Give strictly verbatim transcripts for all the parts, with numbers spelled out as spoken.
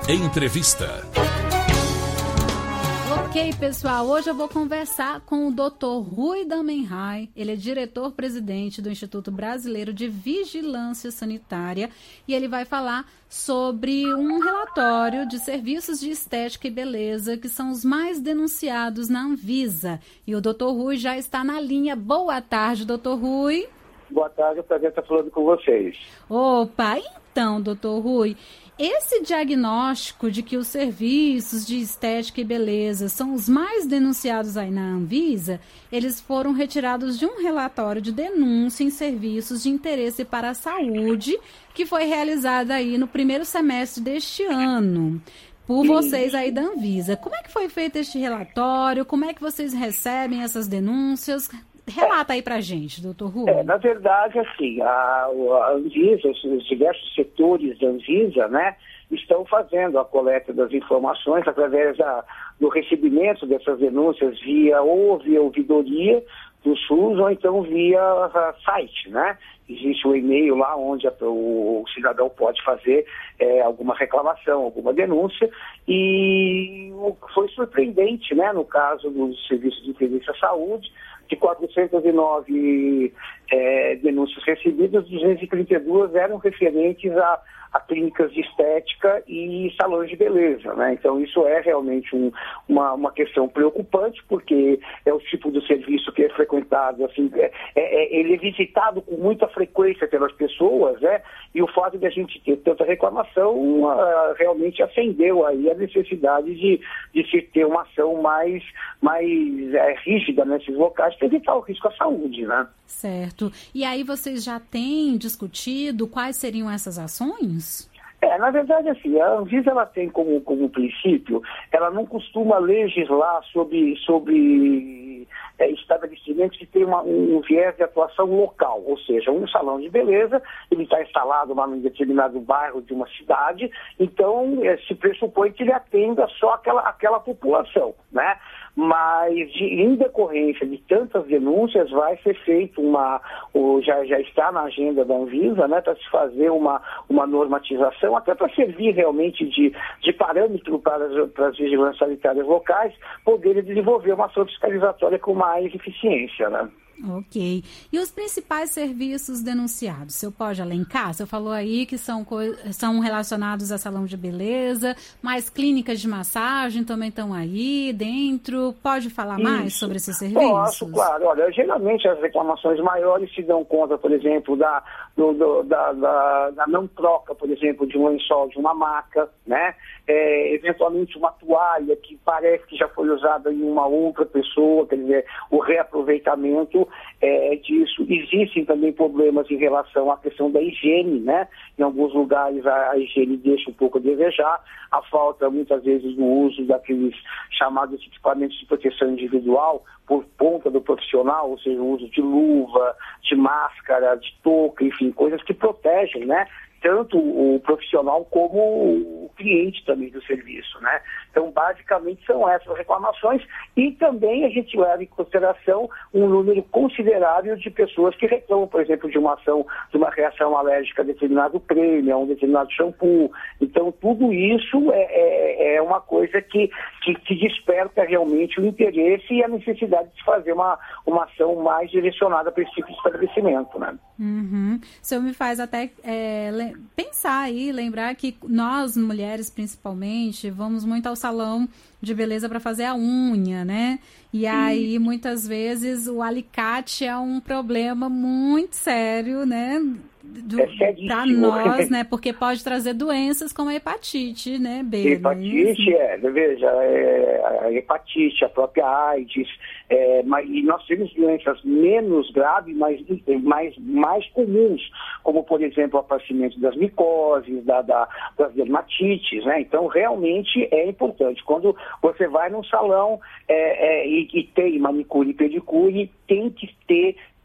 Entrevista. Ok, pessoal, hoje eu vou conversar com o doutor Rui Damenhai. Ele é diretor-presidente do Instituto Brasileiro de Vigilância Sanitária e ele vai falar sobre um relatório de serviços de estética e beleza que são os mais denunciados na Anvisa. E o doutor Rui já está na linha. Boa tarde, doutor Rui. Boa tarde, é um prazer estar falando com vocês. Opa, então, doutor Rui, esse diagnóstico de que os serviços de estética e beleza são os mais denunciados aí na Anvisa, eles foram retirados de um relatório de denúncia em serviços de interesse para a saúde, que foi realizado aí no primeiro semestre deste ano, por vocês aí da Anvisa. Como é que foi feito este relatório? Como é que vocês recebem essas denúncias? Relata aí pra gente, doutor Rui. É, na verdade, assim, a, a Anvisa, os, os diversos setores da Anvisa, né, estão fazendo a coleta das informações através da, do recebimento dessas denúncias via ou via ouvidoria do SUS ou então via a, site, né? Existe um e-mail lá onde a, o, o cidadão pode fazer é, alguma reclamação, alguma denúncia, e foi surpreendente, né, no caso dos serviços de inteligência à saúde, de quatrocentas e nove é, denúncias recebidas, duzentas e trinta e duas eram referentes a, a clínicas de estética e salões de beleza, né? Então isso é realmente um, uma, uma questão preocupante, porque é o tipo de serviço que é frequentado, assim, é, é, ele é visitado com muita frequência pelas pessoas, né? E o fato de a gente ter tanta reclamação uh, realmente acendeu aí a necessidade de, de se ter uma ação mais, mais é, rígida nesses locais para evitar o risco à saúde, né? Certo. E aí vocês já têm discutido quais seriam essas ações? É, na verdade, assim, a Anvisa ela tem como, como princípio, ela não costuma legislar sobre, sobre é, estabelecimentos que têm uma, um viés de atuação local, ou seja, um salão de beleza, ele está instalado lá num determinado bairro de uma cidade, então é, se pressupõe que ele atenda só aquela, aquela população, né? Mas de, em decorrência de tantas denúncias vai ser feito uma, ou já, já está na agenda da Anvisa, né, para se fazer uma, uma normatização, até para servir realmente de, de parâmetro para as, para as vigilâncias sanitárias locais poderem desenvolver uma ação fiscalizatória com mais eficiência, né? Ok. E os principais serviços denunciados? O senhor pode elencar? O senhor falou aí que são, são relacionados a salão de beleza, mas clínicas de massagem também estão aí dentro. Pode falar Isso. mais sobre esses serviços? Posso, claro. Olha, geralmente as reclamações maiores se dão conta, por exemplo, da, do, do, da, da, da não troca, por exemplo, de um lençol, de uma maca, né? É, eventualmente uma toalha que parece que já foi usada em uma outra pessoa, quer dizer, o reaproveitamento é, disso. Existem também problemas em relação à questão da higiene, né? Em alguns lugares a, a higiene deixa um pouco a desejar, a falta muitas vezes do uso daqueles chamados equipamentos de proteção individual por conta do profissional, ou seja, o uso de luva, de máscara, de touca, enfim, coisas que protegem, né? Tanto o profissional como o cliente também do serviço, né? Então, basicamente, são essas reclamações e também a gente leva em consideração um número considerável de pessoas que reclamam, por exemplo, de uma ação, de uma reação alérgica a determinado creme, a um determinado shampoo. Então, tudo isso é, é, é uma coisa que, que, que desperta realmente o interesse e a necessidade de se fazer uma, uma ação mais direcionada para esse tipo de estabelecimento, né? Uhum. O senhor me faz até é, pensar aí, lembrar que nós, mulheres principalmente, vamos muito ao salão de beleza para fazer a unha, né? E aí, muitas vezes, o alicate é um problema muito sério, né? É para nós, né? Porque pode trazer doenças como a hepatite, né, B? Hepatite, é, veja, é, a hepatite, a própria AIDS, é, mas, e nós temos doenças menos graves, mas mais, mais comuns, como, por exemplo, o aparecimento das micoses, da, da, das dermatites, né? Então, realmente é importante. Quando você vai num salão é, é, e, e tem manicure e pedicure, tem que ter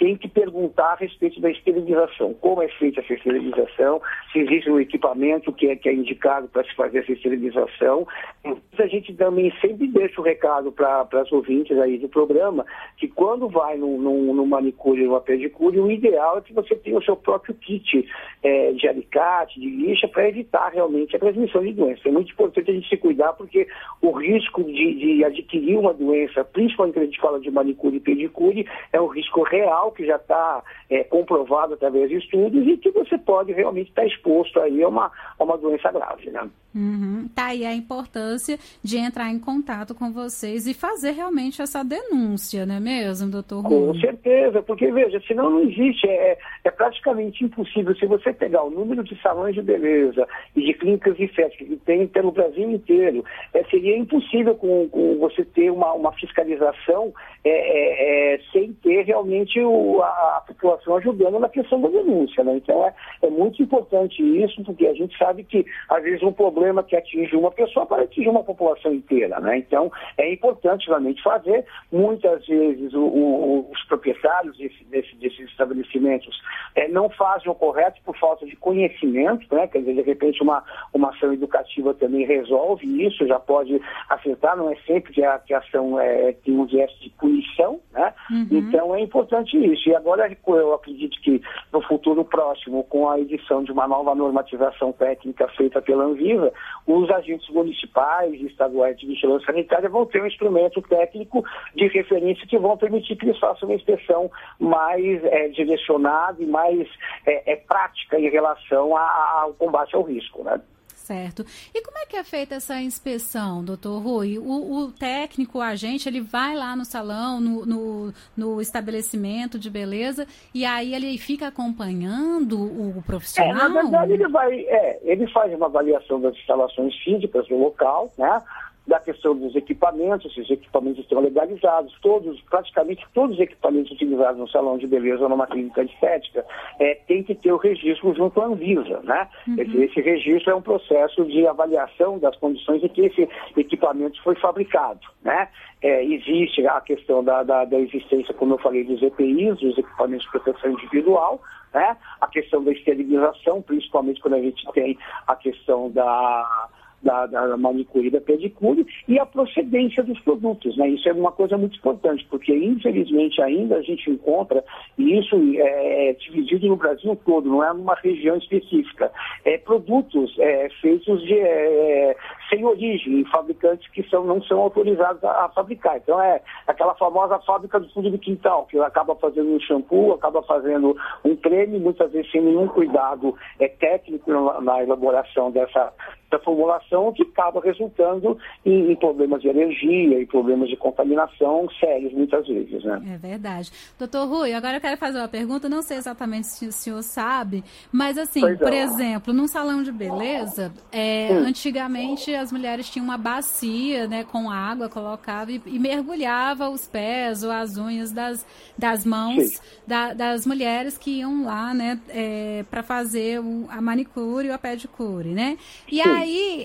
tem que perguntar a respeito da esterilização. Como é feita essa esterilização, se existe um equipamento que é, que é indicado para se fazer essa esterilização. A gente também sempre deixa o recado para as ouvintes aí do programa, que quando vai no, no, no manicure ou no pedicure, o ideal é que você tenha o seu próprio kit é, de alicate, de lixa, para evitar realmente a transmissão de doenças. É muito importante a gente se cuidar, porque o risco de, de adquirir uma doença, principalmente quando a gente fala de manicure e pedicure, é um risco real que já está é, comprovado através de estudos e que você pode realmente estar exposto aí a uma, a uma doença grave, né? Uhum. Tá aí a importância de entrar em contato com vocês e fazer realmente essa denúncia, não é mesmo, doutor Rui? Com certeza, porque, veja, senão não existe, é, é praticamente impossível. Se você pegar o número de salões de beleza e de clínicas de estética que tem pelo Brasil inteiro, é, seria impossível com, com você ter uma, uma fiscalização é, é, é, sem ter realmente o, a, a população ajudando na questão da denúncia, né? Então é, é muito importante isso, porque a gente sabe que, às vezes, um problema que atinge uma pessoa para atingir uma população inteira, né? Então, é importante realmente fazer. Muitas vezes o, o, os proprietários desse, desse, desses estabelecimentos é, não fazem o correto por falta de conhecimento, né? Quer dizer, de repente uma, uma ação educativa também resolve isso, já pode acertar, não é sempre que a, que a ação é, tem um gesto de punição, né? Uhum. Então, é importante isso. E agora eu acredito que no futuro próximo, com a edição de uma nova normatização técnica feita pela Anvisa, os agentes municipais e estaduais de vigilância sanitária vão ter um instrumento técnico de referência que vão permitir que eles façam uma inspeção mais é, direcionada e mais é, é, prática em relação a, a, ao combate ao risco, né? Certo. E como é que é feita essa inspeção, doutor Rui? O, o técnico, o agente, ele vai lá no salão, no, no, no estabelecimento de beleza, e aí ele fica acompanhando o profissional? É, na verdade, ele vai, é, ele faz uma avaliação das instalações físicas do local, né? Da questão dos equipamentos, se os equipamentos estão legalizados, todos, praticamente todos os equipamentos utilizados no salão de beleza ou numa clínica de estética, é, tem que ter o registro junto à Anvisa, né? Uhum. Esse, esse registro é um processo de avaliação das condições em que esse equipamento foi fabricado, né? É, existe a questão da, da, da existência, como eu falei, dos E P Is, dos equipamentos de proteção individual, né? A questão da esterilização, principalmente quando a gente tem a questão da... Da, da manicure e da pedicure, e a procedência dos produtos, né? Isso é uma coisa muito importante, porque infelizmente ainda a gente encontra, e isso é dividido no Brasil todo, não é numa região específica, é, produtos é, feitos de, é, sem origem, fabricantes que são, não são autorizados a, a fabricar. Então é aquela famosa fábrica do fundo do quintal, que acaba fazendo um shampoo, acaba fazendo um creme, muitas vezes sem nenhum cuidado é, técnico na, na elaboração dessa da formulação, que acaba resultando em, em problemas de alergia e problemas de contaminação sérios, muitas vezes, né? É verdade. Doutor Rui, agora eu quero fazer uma pergunta, não sei exatamente se o senhor sabe, mas assim, pois por é. exemplo, num salão de beleza, é, hum. antigamente as mulheres tinham uma bacia, né, com água, colocava e, e mergulhava os pés ou as unhas das, das mãos da, das mulheres que iam lá, né, é, para fazer o, a manicure e a pedicure, né? E aí Aí,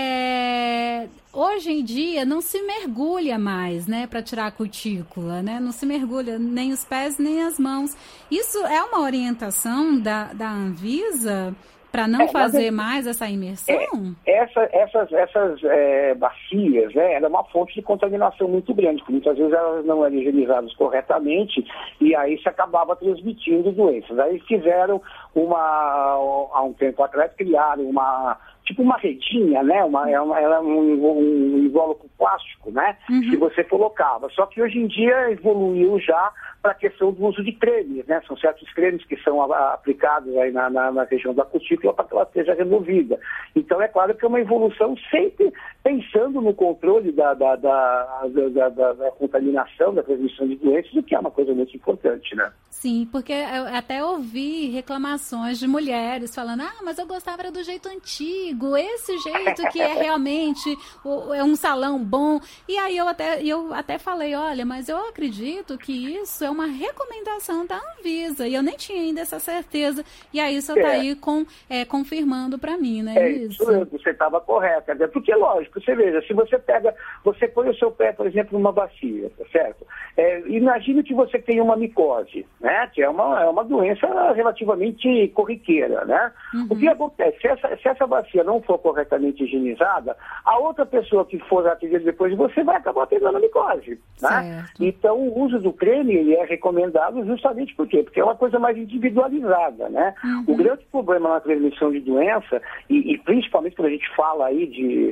é, hoje em dia, não se mergulha mais, né, para tirar a cutícula, né? Não se mergulha nem os pés, nem as mãos. Isso é uma orientação da, da Anvisa para não é, fazer mais essa imersão? É, essa, essas essas é, bacias, né, era uma fonte de contaminação muito grande, porque muitas vezes elas não eram higienizadas corretamente e aí se acabava transmitindo doenças. Aí fizeram uma, há um tempo atrás, criaram uma... tipo uma redinha, né? Uma, ela era um, um invólucro plástico, né? Uhum. Que você colocava. Só que hoje em dia evoluiu já para a questão do uso de cremes, né? São certos cremes que são a, aplicados aí na, na, na região da cutícula para que ela seja removida. Então é claro que é uma evolução sempre pensando no controle da, da, da, da, da, da contaminação, da transmissão de doenças, o que é uma coisa muito importante, né? Sim, porque eu até ouvi reclamações de mulheres falando, ah, mas eu gostava do jeito antigo, esse jeito que é realmente é um salão bom. E aí eu até, eu até falei, olha, mas eu acredito que isso é uma uma recomendação da Anvisa, e eu nem tinha ainda essa certeza, e aí você está é. aí com, é, confirmando para mim, né? É isso, isso mesmo, você estava correta, porque lógico, você veja, se você pega, você põe o seu pé, por exemplo, numa bacia, tá certo? É, imagine que você tem uma micose, né? Que é uma, é uma doença relativamente corriqueira, né? Uhum. O que acontece? Se essa, se essa bacia não for corretamente higienizada, a outra pessoa que for atendida depois de você vai acabar pegando a micose, né? Então, o uso do creme ele é recomendado justamente por quê? Porque é uma coisa mais individualizada, né? Uhum. O grande problema na transmissão de doença, e, e principalmente quando a gente fala aí de,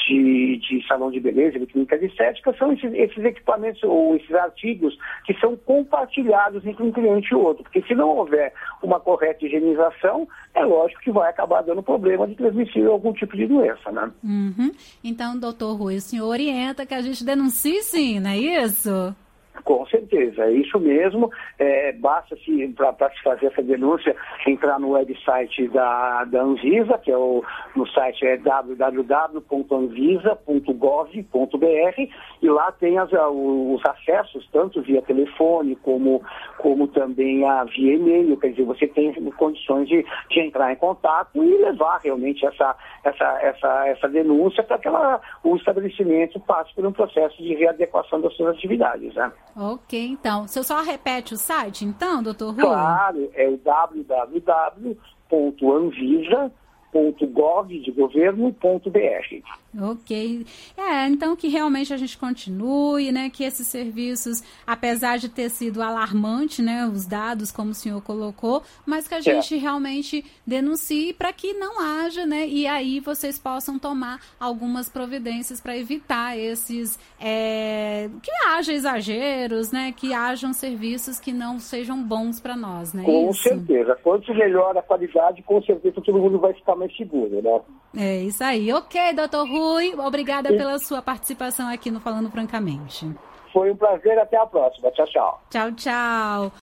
de, de salão de beleza, de clínicas estéticas, são esses, esses equipamentos ou esses artigos que são compartilhados entre um cliente e outro. Porque se não houver uma correta higienização, é lógico que vai acabar dando problema de transmitir algum tipo de doença, né? Uhum. Então, doutor Rui, o senhor orienta que a gente denuncie sim, não é isso? Com certeza, é isso mesmo. É, basta se para se fazer essa denúncia entrar no website da, da Anvisa, que é o no site é w w w ponto anvisa ponto gov ponto b r, e lá tem as, os acessos tanto via telefone como, como também a via e-mail. Quer dizer, você tem condições de, de entrar em contato e levar realmente essa, essa, essa, essa denúncia para que ela, o estabelecimento passe por um processo de readequação das suas atividades, né? Ok, então. Você só repete o site, então, doutor Rui? Claro, é o w w w ponto anvisa ponto gov de governo ponto b r. Ok. É, então que realmente a gente continue, né, que esses serviços, apesar de ter sido alarmante, né, os dados, como o senhor colocou, mas que a gente é. realmente denuncie para que não haja, né, e aí vocês possam tomar algumas providências para evitar esses, é, que haja exageros, né, que hajam serviços que não sejam bons para nós, né? Com isso? certeza. Quanto melhor a qualidade, com certeza todo mundo vai ficar mais seguro, né? É isso aí. Ok, doutor Rui, obrigada pela sua participação aqui no Falando Francamente. Foi um prazer, até a próxima. Tchau, tchau. Tchau, tchau.